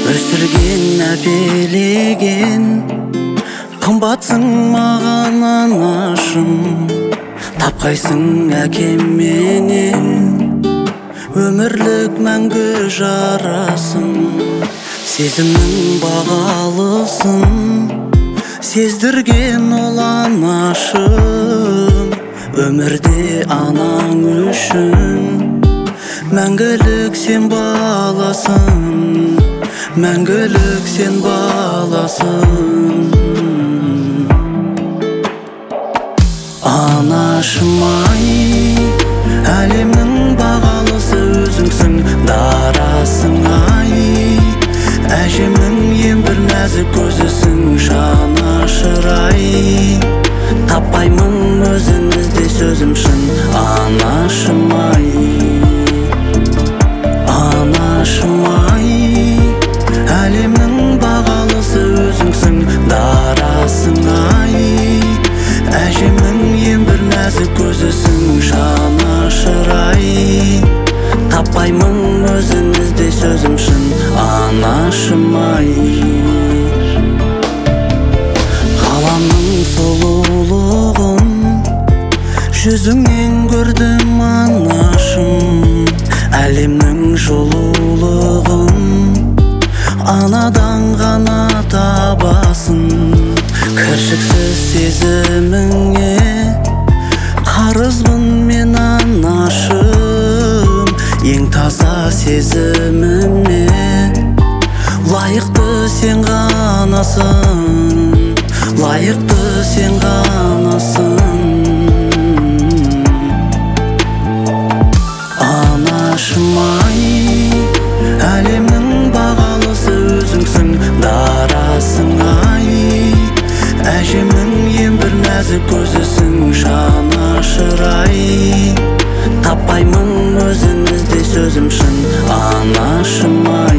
өсірген әпелеген қымбатсың маған анашым, тапқайсың әкем менен өмірлік мәңгі жарасын. Сезімнің бағалысын сездірген ол анашым, өмірде анаң үшін мәңгілік сен баласың, мәңгілік сен баласың. Анашым-ай, әлемнің бағалысы өзіңсің, дарасың-ай, әжемнің ең бір нәзік көзісің, жанашыр-ай, таппаймын өзін ізде сөзім шын. Анашым-ай, анашым-ай, әлемнің бағалысы өзіңсің, дарасың-ай, әжемнің ең бір нәзік көзісің, жанашыр-ай, таппаймын өзін ізде сөзім шын. Анашым-ай, ғаламның сұлулығын жүзіңнен көрдім анашым, әлемнің жылулығын анадан ғана табасын. Кіршіксіз сезіміңе қарызбын мен анашым, ең таза сезіміме лайықты сен ғанасың, лайықты сен ғанасың. Анашым-ай, әлемнің бағалысы өзіңсің, дарасың-ай, әжемнің ең бір нәзік көзісің, жанашыр-ай, таппаймын өзін ізде сөзім шын. Анашым-ай,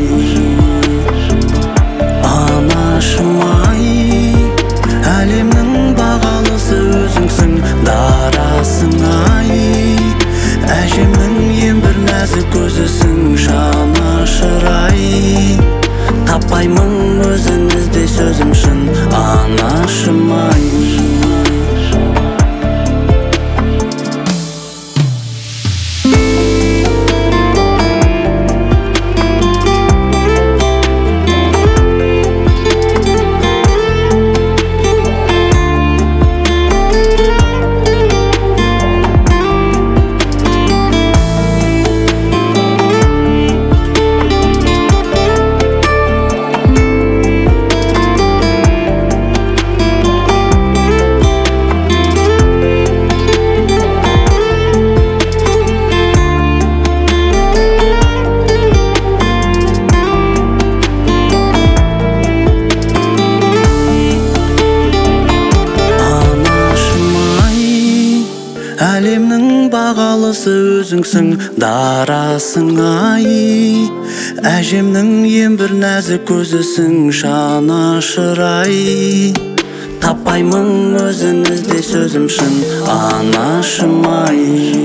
анашым-ай, әлемнің бағалысы өзіңсің, дарасың-ай, әжемнің ең бір нәзік көзісің, жанашыр-ай, таппаймын өзін ізде сөзім шын. Анашым-ай, әлемнің бағалысы өзіңсің, дарасың-ай, әжемнің ең бір нәзік көзісің, жанашыр-ай, таппаймын өзін ізде сөзім шын. Анашым-ай,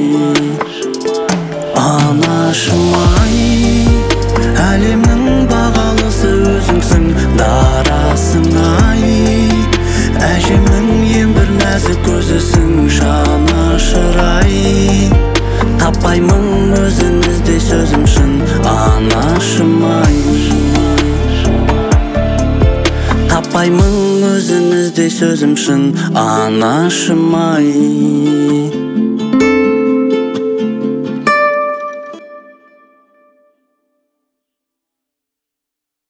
анашым-ай, әлемнің бағалысы өзіңсің, дарасың-ай, әжемнің ең бір нәзік көзісің, жанашыр-ай, таппаймын өзін ізде сөзім шын. Анашым-ай, таппаймын өзін ізде сөзім шын. Анашым-ай.